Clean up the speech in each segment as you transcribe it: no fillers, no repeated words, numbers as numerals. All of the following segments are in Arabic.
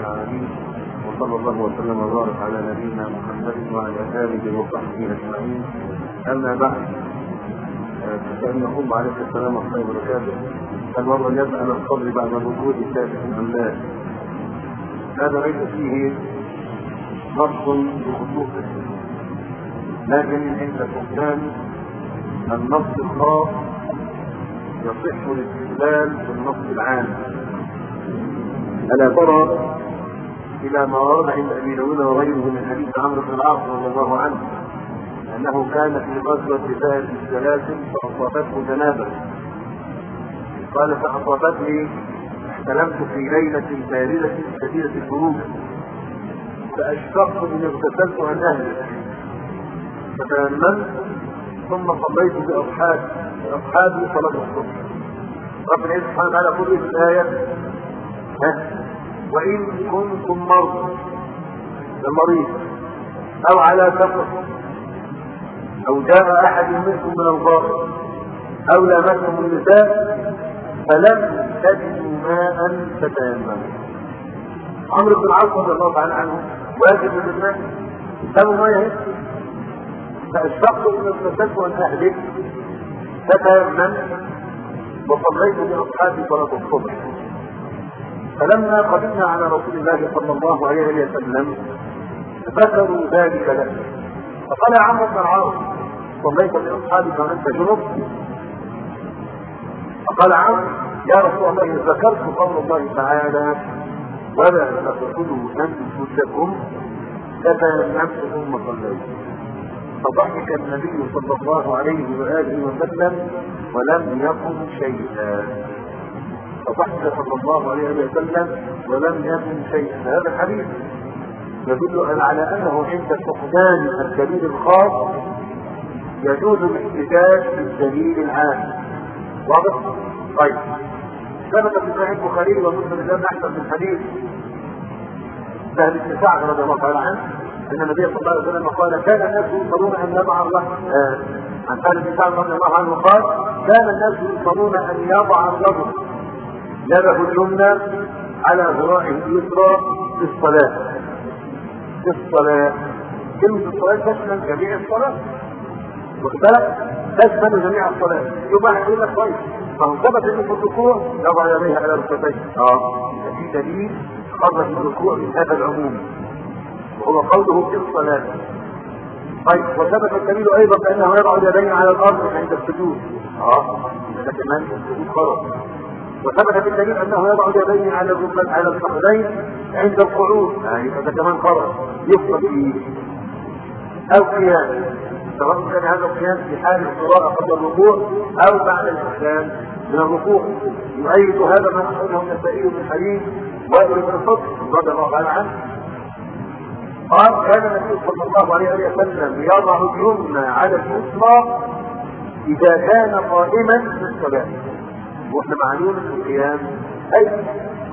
العالمين، وصلى الله وسلم وبارك على نبينا محمد وعلى آله وصحبه أجمعين. أما بعد، فإن يقوم عليه السلام ورحمة الله وبركاته المرء يسأل الصبر بعد الوجود ثابت أم لا. هذا ليس فيه نص بخصوصه، لكن عند فقدان النص الخاص يصح الاستدلال بالنص العام. ألا ترى إلى ما ورد عند أبي داود وغيره من حديث عمرو بن العاص رضي الله عنه أنه كان في غزوة ذات السلاسل فأصابته جنابة، قال فأصابتني احتلمت في ليلة باردة شديدة البرود فأشفقت إن اغتسلت عن أهلي فتيممت ثم صليت بأصحابي صلاة الصبح. ربنا سبحانه وتعالى يقول في الآية: وإن كنتم مرضى المريض أو على سفر أو جاء أحد منكم من الغائط أو لامستم النساء فلم تجدوا ماء فتيمموا. عمرو بن العاص رضي الله تعالى عنه واجب من الماء سبوا ما يهز فاشفقت من اغتسلت عن أهلك فتيممت وصليت بأصحابي صلاة الصبح. فلما قدمنا على رسول الله صلى الله عليه وسلم ذكروا ذلك له فقال يا عمرو بن العاص صليت بأصحابك وأنت جنب؟ فقال عمرو يا رسول الله ذكرت قول الله تعالى: ولا تقتلوا أنفسكم فتيممت ثم صليت. فضحك النبي صلى الله عليه وآله وسلم ولم يقل شيئا. فضحك صلى الله عليه وسلم ولم يقل شيئا. هذا الحديث يدل على أنه عند فقدان الدليل الخاص يجوز الاحتجاج بالدليل العام. واضح؟ طيب، ثبت في صحيح البخاري ومسلم الإمام أحمد من حديث سهل بن سعد رضي الله تعالى عنه أن النبي صلى الله عليه وسلم قال: كان الناس يصلون أن يضع الله عن سهل بن سعد رضي الله عنه قال: كان الناس يصلون أن يضع الرجل يده اليمنى على ذراعه اليسرى في الصلاة. في الصلاة كلمة الصلاة تشمل جميع الصلاة، واختلف تشمل جميع الصلاة. يبقى يقول لك طيب فهو ثبت انه في الركوع يضع يديه على ركبتيه. في دليل خرج الركوع من هذا العموم وهو قوله في الصلاة. طيب، وثبت الدليل ايضا بانه يضع اليدين على الارض عند السجود. هذا كمان السجود خرج. وثبت بالدليل انه يضع اليدين على الفخذين عند القعود. هذا كمان خرج يفرق فيه. او قيام، سواء كان هذا القيام في حال القراءة قبل الركوع او بعد الإحسان من الركوع. يؤيد هذا ما أخرجه النسائي من حديث وائل بن الفضل رضي الله تعالى عنه قال: كان النبي صلى الله عليه وسلم يضع اليمنى على اليسرى إذا كان قائما في الصلاة. واحنا معلوم في القيام أي،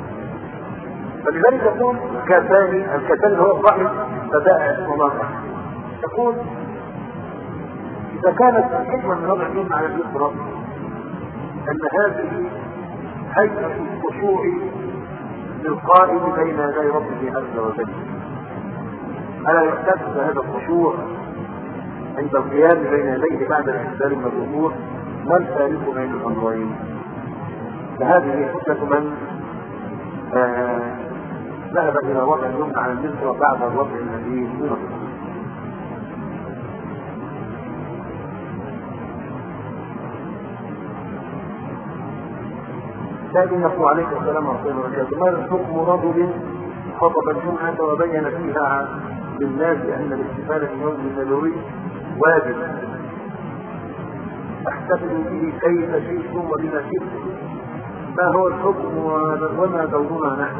فلذلك يكون الكتان هو الرحم فداء وماطع. تقول إذا كانت الحكمة من وضع اليمنى على اليسرى أن هذه هيئة الخشوع للقائم بين يدي ربه عز وجل، ألا يحتاج هذا الخشوع عند القيام بين يديه بعد الاحتلال من الركوع؟ ما الفارق بين الأمرين؟ فهذه حجة من ذهب إلى وضع اليمنى على اليسرى بعد الوضع الذي هو لكن يقول عليك السلام ورحمة الله وبركاته: ما حكم رجل خطب الجمعة وبين فيها للناس أن الاحتفال باليوم النبوي واجب احتفل به كيف شئتم وبما شئتم، ما هو الحكم وما دورنا نحن؟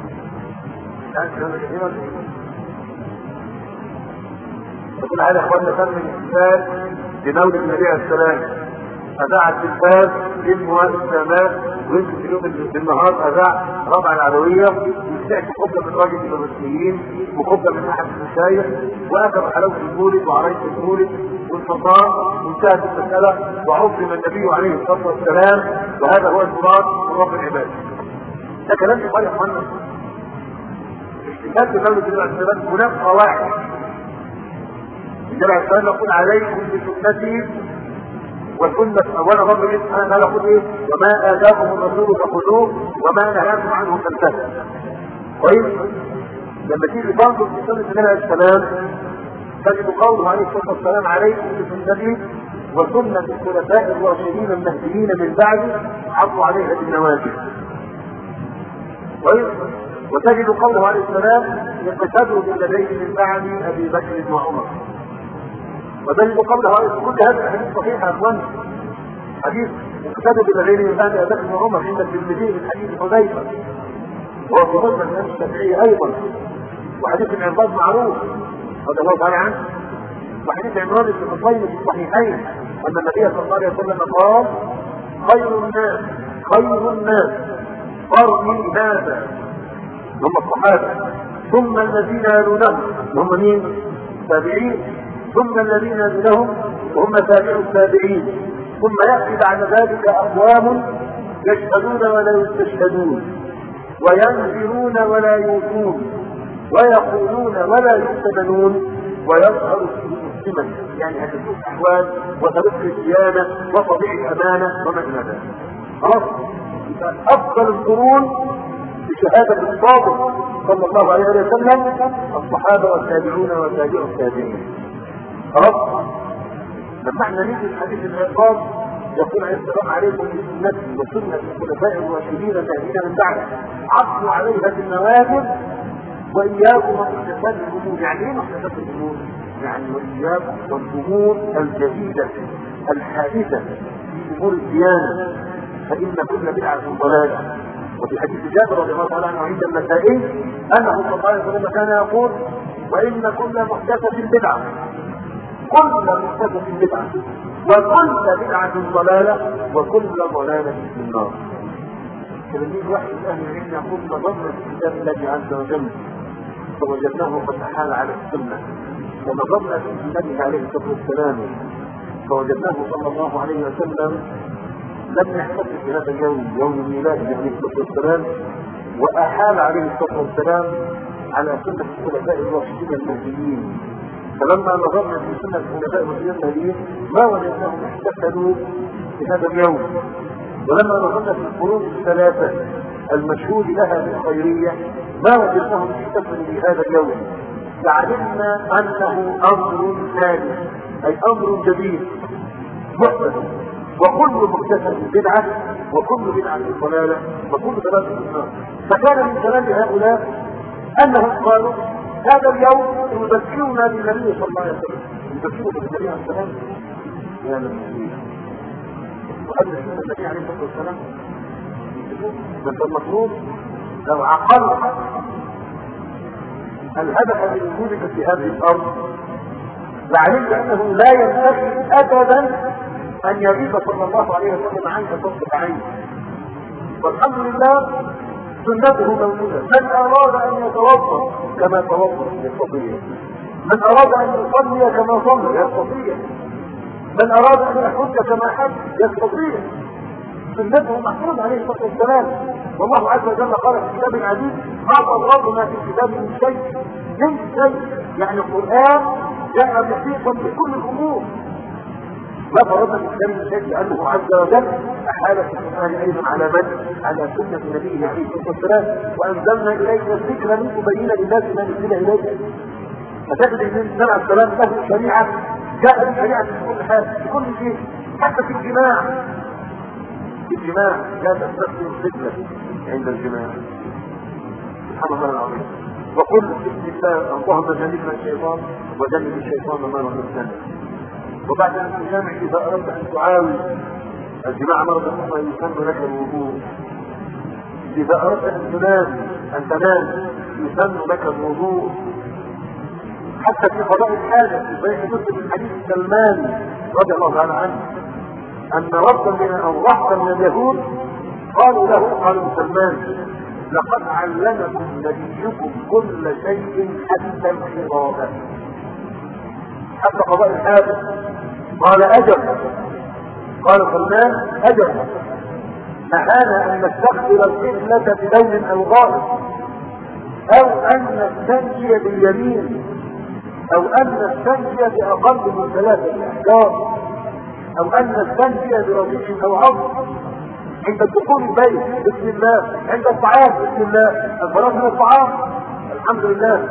يقول على اخواننا تم الاحتفال بمولد النبي عليه السلام، أذاع التلفاز اسمها السماء ويمكن في اليوم بالنهار أذاع ربع العدوية ويستحكي قبلة من راجل من المسلمين وقبلة من أحد المشايخ وأكل حلاوة المولد وعريس المولد والفطار وانتهت المسألة وعظم النبي عليه الصلاة والسلام، وهذا هو المراد من رب العباد. ده كلام يقال يا اخوانا، اشتكاك دولة الاعتراف هناك قواعد. النبي عليه الصلاة يقول عليكم بسنتي وسنة أولا رب سبحانه وتعالى يقول إيه؟ وما آتاكم الرسول فخذوه وما نهاكم عنه فانتهوا. كويس؟ لما تيجي تنظر في سنة النبي عليه السلام تجد قوله عليه الصلاة والسلام عليكم بسنتي وسنة الخلفاء الراشدين المهديين من بعد عضوا عليها بالنواجذ. كويس؟ وتجد قوله عليه السلام يقتدوا بالذين من بعد أبي بكر وعمر. وتجد قوله عليه السلام كل هذا حديث صحيح يا اخوان. حديث يقتدوا بالذين من بعد أبي بكر وعمر عند الترمذي من حديث حذيفة وهو في مسند الإمام الشافعي أيضا. وحديث العباد معروف رضي الله تعالى عنه. وحديث عمران بن حصين في الصحيحين أن النبي صلى الله عليه وسلم قال خير الناس قرني هذا هم الصحابة ثم الذين يلونهم هم مين؟ التابعين ثم الذين يلونهم وهم تابع التابعين ثم يأتي بعد ذلك أقوام يشهدون ولا يستشهدون وينذرون ولا يوفون ويقولون ولا يؤتمنون ويظهر فيه مسلما يعني هتشوف احوال وتلقي الديانه وتضيع الامانه وما الى ذلك. خلاص افضل القرون بشهاده الصادق صلى الله عليه وسلم الصحابه والتابعون وتابعوا التابعين. خلاص لما احنا نيجي في حديث العقاب يقول عليه السلام عليكم بسنتي وسنه الخلفاء الراشدين المهديين من بعد عضوا عليها بالنواجذ وإياكم محدثات الأمور. يعني ايه محدثات الأمور؟ يعني وإياكم والأمور الجديدة الحادثة في أمور الديانة فإن كل بدعة ضلالة. وفي حديث جابر رضي الله تعالى عنه عند النسائي أنه صلى الله عليه وسلم كان يقول وإن كل محدثة بدعة كل محدثة بدعة وكل بدعة ضلالة وكل ضلالة في النار. فلذلك واحد أهل العلم يقول نظرنا في كتاب الله عز وجل فوجدناه قد أحال على السنة ونظرنا في النبي عليه الصلاة والسلام فوجدناه صلى الله عليه وسلم لم يحتفل في هذا اليوم يوم ميلاده عليه الصلاة والسلام وأحال عليه الصلاة والسلام على سنة الخلفاء الراشدين المهديين. فلما نظرنا في سنة الخلفاء الراشدين المهديين ما وجدناهم احتفلوا في هذا اليوم. ولما نظرنا في القرون الثلاثة المشهود لها بالخيرية ما وجدناهم يحتفلوا بهذا اليوم. فعلمنا أنه أمر ثاني أي أمر جديد محدث وكل محدثة بدعة وكل بدعة ضلالة وكل ضلالة في النار. فكان من كلام هؤلاء أنهم قالوا هذا اليوم يذكرنا بالنبي صلى الله عليه وسلم يذكرنا بالنبي عليه الصلاة والسلام يا نبي وقبل النبي عليه الصلاة والسلام بس المطلوب لو عقلت الهدف من وجودك في هذه الأرض لعلمت أنه لا ينبغي أبدا أن يغيب صلى الله عليه وسلم عنك طرفة عين. والحمد لله سنته موجودة. من أراد أن يتوضأ كما توضأ يستطيع. من أراد أن يصلي كما صلى يستطيع. من أراد أن يحج كما حج يستطيع. سنته محفوظ عليه الصلاة والسلام. والله عز وجل قال في كتاب العزيز ما فرطنا في الكتاب من شيء يعني القرآن جاء محيطا بكل الأمور. ما فرضنا في الكتاب من شيء لأنه عز وجل أحال في القرآن أيضا على من؟ على سنة نبيه عليه الصلاة والسلام. وأنزلنا إليك الذكر لتبين للناس ما نزل إليك. فتجد أن النبي عليه السلام له شريعة جاء بشريعة في كل حال في كل شيء حتى في الجماع. لا تستخدم الفتنة عند الجماع. سبحان الله العظيم. وقل بسم الله اللهم جنبنا الشيطان وجنب الشيطان ما رزقنا. وبعد الجامع إذا أردت أن تعاوي الجماع مرة أخرى يسن لك الوضوء. إذا أردت أن تنام يسن لك الوضوء. حتى في قضاء الحاجة بين مسلم من حديث سلمان رضي الله تعالى عنه أن رحتا من اليهود قالوا سلمان لقد علمكم نبيكم كل شيء حتى الحرابة حتى قضاء الحاجة. قال أجل. قال سلمان أجل نهانا أن نستقبل القبلة بلون أو غائب او ان نستنجي باليمين، او ان نستنجي باقل من 3 احجار، او ان نستنجي برضيع او عظم. عند الدخول البيت بسم الله، عند الطعام بسم الله، الفراغ من الطعام الحمد لله.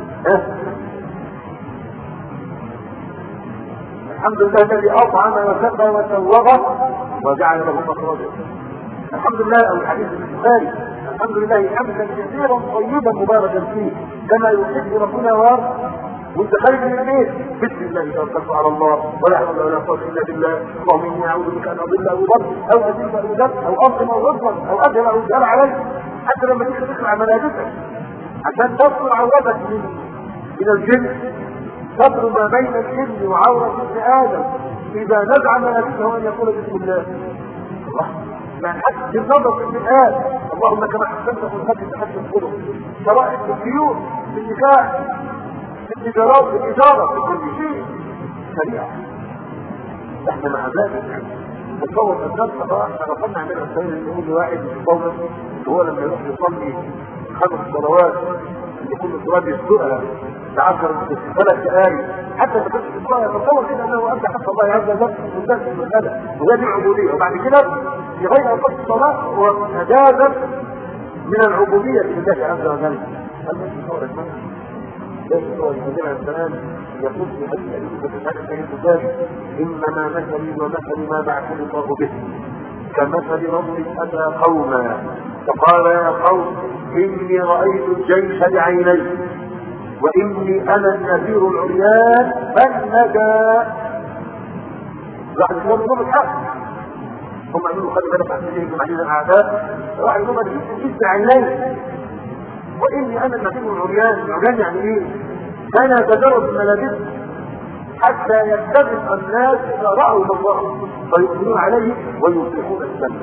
الحمد لله الذي اطعم وسقى وسوغ وجعل له مخرجا. الحمد لله. او الحديث البخاري الحمد لله حمدا كثيرا طيبا مباركا فيه كما يحب ربنا ويرضى. وانت خارج من البيت بسم الله توكلت على الله ولا حول ولا قوه الا بالله، اللهم اني اعوذ بك ان اضل او اضل او اذل او اذل او اظلم او اظلم او اجهل او يجهل علي. حتى لما تيجي تخلع ملابسك عشان تفصل عورتك من الجن، صبر ما بين الجن وعورة ابن آدم إذا نزع ملابسه أن يقول بسم الله. الله يعني حتى بالنظر في الآن اللهم كما حسنت خلقك تحسن خلق، شرائع في البيوت، في النكاح، في التجارات، في الإدارة، في كل شيء شريعة. احنا مع ذلك نتصور الناس طبعا احنا رفضنا نعمل السيد نقول لواحد يتصور هو لما يروح يصلي 5 صلوات كل صلاة يسلقها ب10 3 دقائق حتى تكون الصلاة يتصور كده انه انت حتى الله عز وجل مستثمر المسألة وهذه العبودية. وبعد كده في غير اوقات الصلاة هو مجازا من العبودية لله عز وجل. هل تصور المعنى؟ ليس هو النبي عليه السلام يقول في حديث النبي البخاري انما مثلي ومثل ما بعثني الله به كمثل رجل اتى قوما فقال يا قوم اني رايت الجيش بعيني واني انا النذير العريان فالندى. واحد يقول لهم الحق هم قالوا خلي بالك عن سيدهم عزيز الاعداء. واحد يقول لهم الجيش بعيني واني انا النذير العريان. العريان يعني ايه؟ كان يتجرد الملابس حتى يتفق الناس اذا راوا الله فيؤمنون عليه ويصلحون السنه.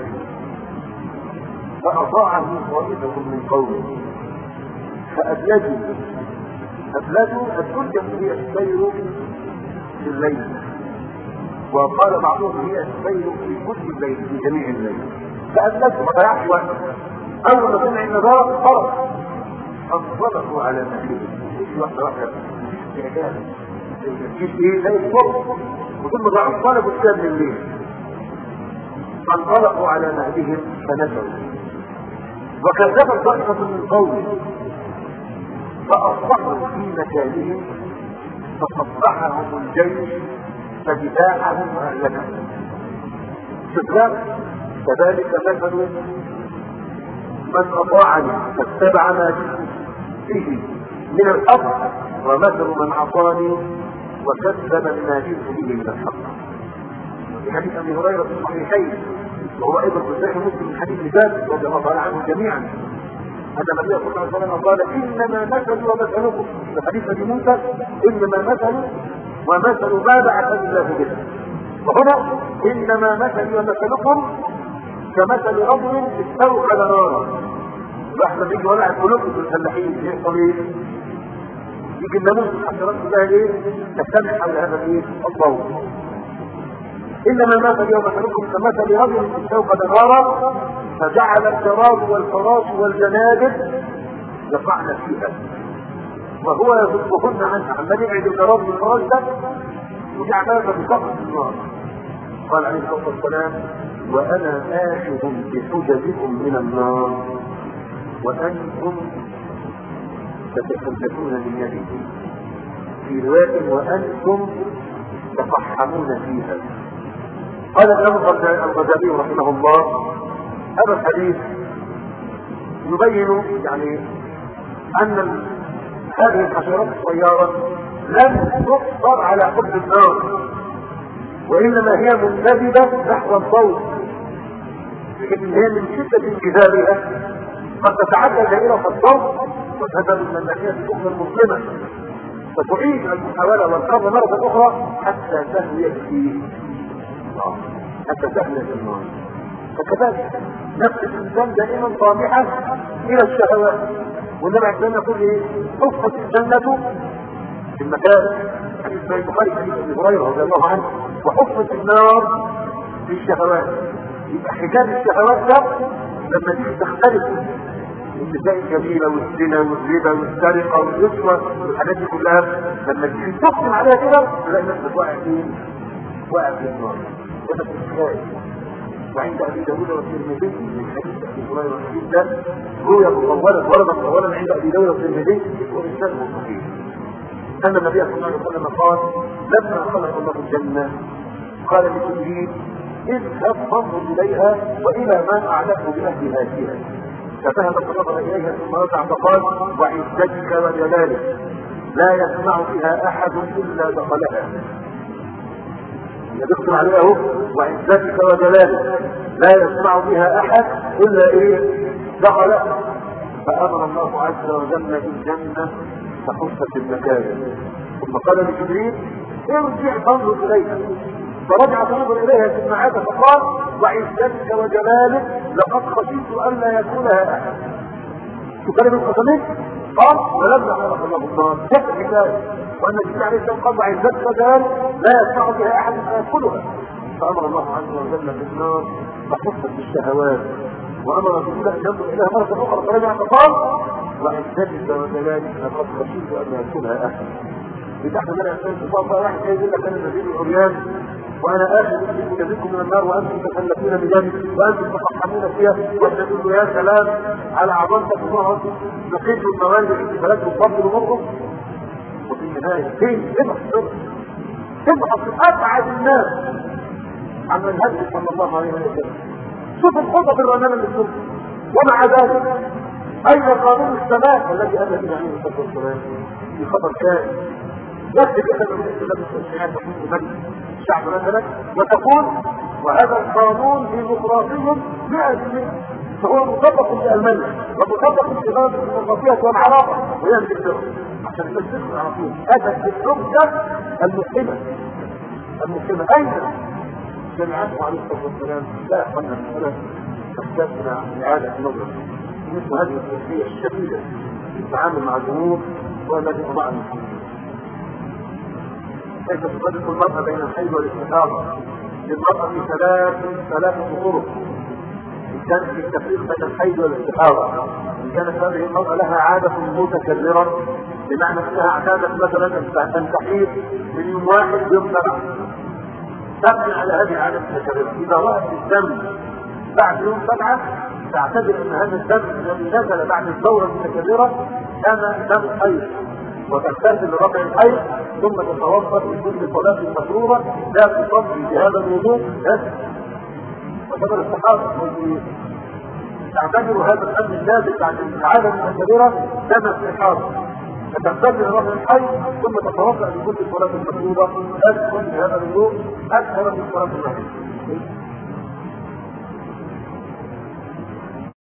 فاطاعه طائفه من قومه فأبلجوا الدنيا هي السير في الليل، وقال بعضهم هي السير في كل الليل في جميع الليل. فأبلجوا ما ضيعش وقت. أول ما سمع النظارة خرج انطلقوا على مهلهم. مش واحدة مفيش استعجال، مفيش ايه زي الصبح وثم ضاعوا طلبوا الشام من الليل. فانطلقوا على مهلهم فنزلوا وكذبت طائفة من قومه فأصبحوا في مكانهم فصبحهم الجيش فدفاعهم أهلكهم. استدراك كذلك مثل من أطاعني فاتبع ما جئت به من الحق ومثل من عصاني وكذب ما جئت به من الحق. في حديث أبي هريرة في الصحيحين وهو أيضا في صحيح مسلم من حديث ثابت رضي الله تعالى عنهم جميعا أن النبي صلى الله عليه وسلم قال إنما مثل ومثلكم في حديث أبي موسى إنما مثل ومثل ما بعثني الله به. وهنا إنما مثل ومثلكم كمثل رجل استوقد نارا. واحنا بيجي ولع قلوبكم في الفلاحين يحصل ايه؟ يجي الناموس الحشرات كلها ايه؟ تجتمع حول هذا الايه؟ الضوء. انما مثل ومثلكم كمثل رجل استوقد نارا فجعل الجراد والفراش والجنادب يقعن فيها وهو يصدهن عنها. عمال يبعد الجراد والفراش ده وجعلها بسقط النار. قال عليه الصلاه والسلام وانا آخذ بحجزكم من النار وانتم تتحدثون من يدي. في روايه وانتم تفحمون فيها. قال الامام الغزالي رحمه الله هذا الحديث يبين يعني ان هذه الحشرات الصيارة لم تقصر على حب النار وانما هي منجذبة نحو الضوء، لكن هي من شدة انجذابها قد تتعدى دائرة الضوء وتذهب من الناحية الاخرى المظلمة فتعيد المحاولة والكرة مرة اخرى حتى تهوي في النار، حتى تهوي في النار. فكذلك نفس الانسان دائما طامحا الى الشهوات، والنبي عليه الصلاه يقول ايه؟ حفت الجنه في المكان حديث صحيح البخاري حديث ابي هريره رضي الله عنه وحفت النار في الشهوات. يبقى حجاب الشهوات ده لما تيجي تختلف النساء الجميله والزنا والربا والسرقه والرشوه والحاجات دي كلها لما تيجي تحكم عليها كده تلاقي نفسك واقع فين؟ واقع في النار. ده في وعند ابي داود والترمذي من حديث ابي هريره الحديث ده روي مطولا ورد مطولا عند ابي داود والترمذي واسناده صحيح ان النبي صلى الله عليه وسلم قال لما خلق الله الجنه قال لجبريل اذهب فانظر اليها والى ما اعلمه باهلها فيها فذهب فنظر اليها ثم رجع فقال وعزتك وجلالك لا يسمع فيها احد الا دخلها. يدخل عليها اهو وعزتك وجلالك لا يسمع بها احد الا ايه؟ دخلها. فامر الله عز وجل بالجنه فحفت المكان ثم قال لجبريل ارجع فانظر اليها فرجع فنظر اليها ثم عاد فقال وعزتك وجلالك لقد خشيت الا يكونها احد. تكلم القسمين قال ولما خلق الله النار كيف الحكايه وان النبي عليه السلام قال وعزتك وجلالك لا يسمع بها احد فيدخلها. فامر الله عز وجل بالنار فحفت بالشهوات وامر رسول ان ينظر اليها مره اخرى فرجع فقال وعزتك وجلالك لقد خشيت ان يكونها احد. بتحت من الانسان تصاب واحد يقول لك انا نبيل العريان وانا اخذ بكم من النار وانتم تكلفون بذلك وانتم تفحمون فيها وتقول له يا سلام على عظمتك الله نقيت الموالد الاحتفالات بالفضل ومرهم. وفي النهايه فين تبحث ابعد الناس عن الهدي صلى الله عليه وسلم. شوف الخطب الرنانه للسلطه ومع ذلك اين قانون السماء الذي اتى به عليه الصلاه والسلام في خبر كامل يكتب احنا من الاستخدام الشيعات وحكم مجلس الشعب مثلا وتقول وهذا القانون ديمقراطي 100% فهو مطبق في المانيا ومطبق في نظام الديمقراطيه والعراقه وهي انجلترا عشان الناس تدخل على طول. هذا الحجه المسلمه اين جماعات عليه الصلاه والسلام لا يقبلنا المساله تحتاج الى اعاده نظر مثل هذه التسليه الشديده في التعامل مع الامور والذي وضع المسلمين. كيف تفرق المرأة بين الحيض والاستحاضة؟ للمرأة في ثلاثة طرق إن كانت في التفريق بين الحيض والاستحاضة. إن كانت هذه المرأة لها عادة متكررة بمعنى أنها اعتادت مثلا أن تحيض من يوم واحد يوم 7 تبني على هذه العادة المتكررة. إذا رأت الدم بعد يوم 7 تعتبر أن هذا الدم الذي نزل بعد الدورة المتكررة كان دم حيض وتغتسل لرفع الحيض ثم تتوضا في كل صلاه مفروضه لا تصلي بهذا الوضوء وتبقى الصحابه تعتبر هذا الدم النازل بعد العاده المتكرره دم استحاضه فتغتسل لرفع الحيض ثم تتوضا في كل صلاه مفروضه لا تصلي بهذا الوضوء اكثر من صلاه المغرب.